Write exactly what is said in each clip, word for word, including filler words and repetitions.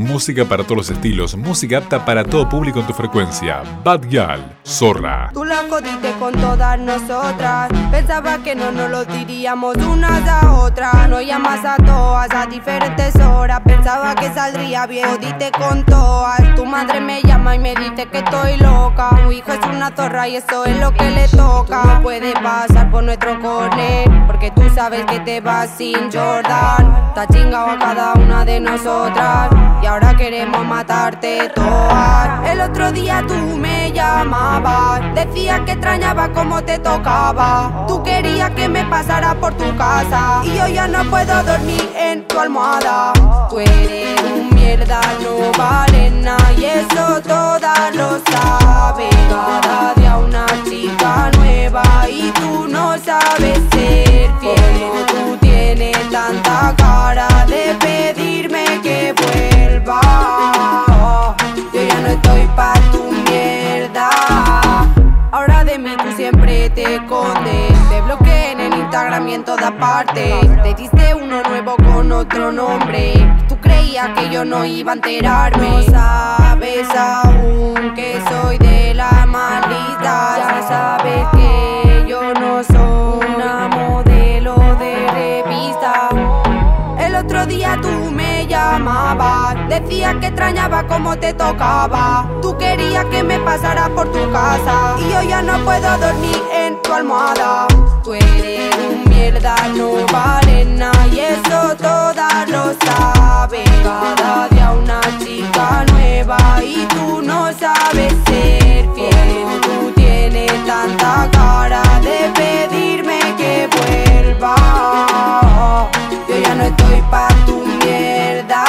música para todos los estilos, música apta para todo público en tu frecuencia. Bad Gyal, Zorra. Tú la jodiste con todas nosotras. Pensaba que no nos lo diríamos unas a otras. No llamas a todas a diferentes horas. Pensaba que saldría bien, jodiste con todas. Tu madre me llama y me dice que estoy loca. Tu hijo es una zorra y eso es lo que le toca. No puede pasar por nuestro corner, porque tú sabes que te vas sin Jordan. Te has chingado a cada una de nosotras y ahora queremos matarte todas. El otro día tú me llamabas, decías que extrañaba cómo te tocaba. Tú querías que me pasara por tu casa y yo ya no puedo dormir en tu almohada. Tú eres un mierda, no vales nada y eso todas lo saben. Cada día una chica nueva y tú no sabes ser fiel. Tú tienes tanta cara de pedirme que vuelva. Yo ya no estoy pa' tu mierda. Ahora de mí tú siempre te escondes. Te bloqueé en el Instagram y en todas partes. Te diste uno nuevo con otro nombre. Tú creías que yo no iba a enterarme. No sabes aún que soy de la maldita. Ya sabes que yo no soy una modelo de revista. El otro día tú me llamabas, decías que extrañaba cómo te tocaba. Tú querías que me pasara por tu casa y yo ya no puedo dormir en tu almohada. Tú eres un mierda, no vales nada y eso todas lo saben. Cada día una chica nueva y tú no sabes ser fiel. Tú tienes tanta cara de pedirme que vuelva. Yo ya no estoy pa' tu mierda.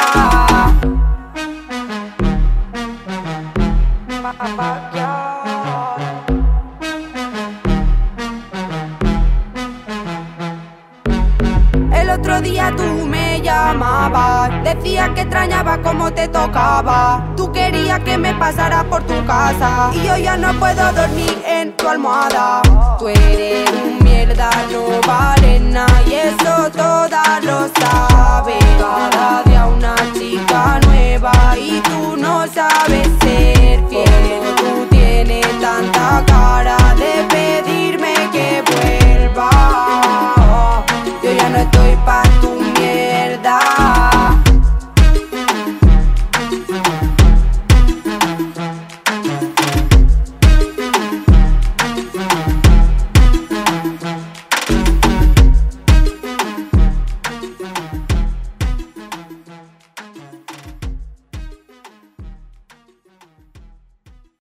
El otro día tú me llamabas, decías que extrañaba cómo te tocaba. Tú querías que me pasara por tu casa y yo ya no puedo dormir en tu almohada. Tú eres un mierda, no vales nada y eso todas lo saben. Cada día una